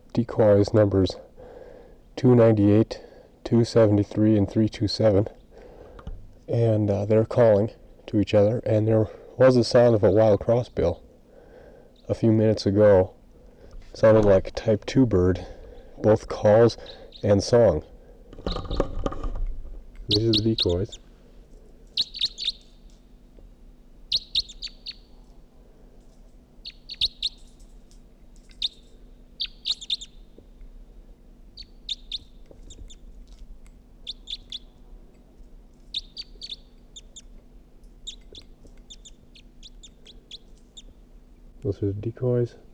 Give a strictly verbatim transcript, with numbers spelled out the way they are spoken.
decoys numbers two ninety-eight, two seventy-three, and three twenty-seven, and uh, they're calling to each other, and there was the sound of a wild crossbill a few minutes ago. It sounded like a type two bird, both calls and song. These are the decoys. Those are the decoys.